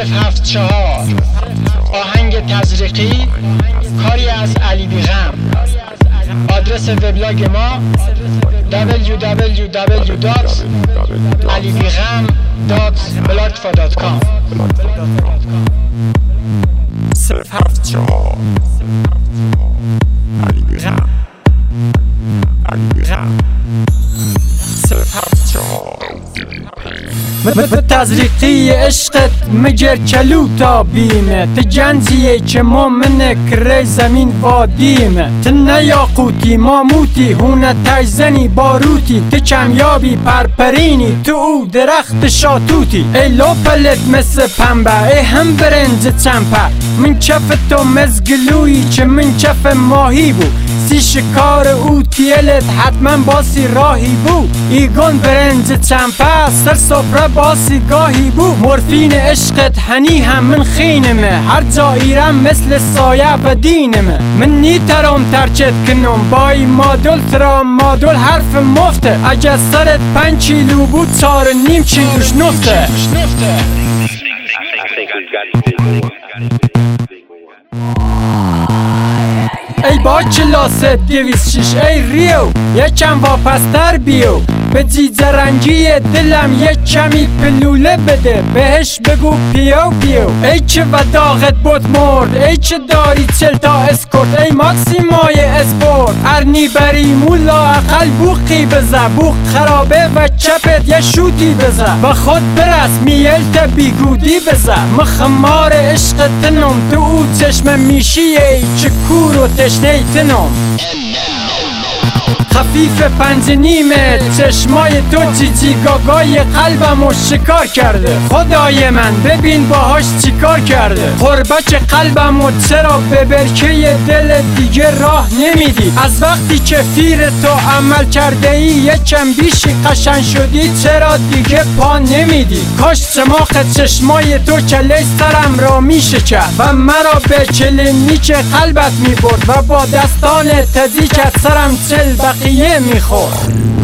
074 آهنگ تزریقی کاری از علی بیغم. آدرس وبلاگ ما www.alibigham.blogspot.com 074 علی بیغم. به تزریقی عشقت مگر کلوتا بیمه ت جنزیه که ما من کره زمین وادیمه ت نیاقوتی ماموتی هونه تجزنی باروتی ت کمیابی پرپرینی تو او درخت شاتوتی ای لوپلت مثل پنبه ای هم برنج چمپه من کف تو مزگلویی که من کف ماهی بود سی شکار او تیلت حتما باسی راهی بو ایگون برنج چمپه سر سفره باسی گاهی بو مورفین عشقت هنی هم من خینمه هر جا ایرم مثل سایه و دینمه من نیترم ترچت کنم بای مادول ترا مادول حرف مفته اگه سرت 5 کیلو بود 4.5 کیلوش نفته ای با کلاس 206 ای ریو یکم واپستر بیو به جیجه رنگی دلم یک کمی پلوله بده بهش بگو پیو پیو ای که وداغت بود مرد ای که داری 40 تا اسکورت ای ماکسیمای اسپورت ارنی بری مولا اقل بوخی بزه بوخ خرابه و چپت یه شوتی بزه و خود برس میلت بیگودی بزه مخمار عشق تنم تو او چشم میشی ای که کور و تشنه تنم خفیف 5.5 چشمای تو جیجی گاگای قلبمو شکار کرده خدای من ببین باهاش چیکار کرده قربک قلبمو چرا به برکه دل دیگه راه نمیدی از وقتی که فیر تو عمل کرده ای یکم بیشی قشنگ شدی چرا دیگه پا نمیدی کاش چماق چشمای تو کله سرم را میشکرد و مرا به کلینیک قلبت میبرد و با دستان تزیکت سرم 40 بقیه میخورد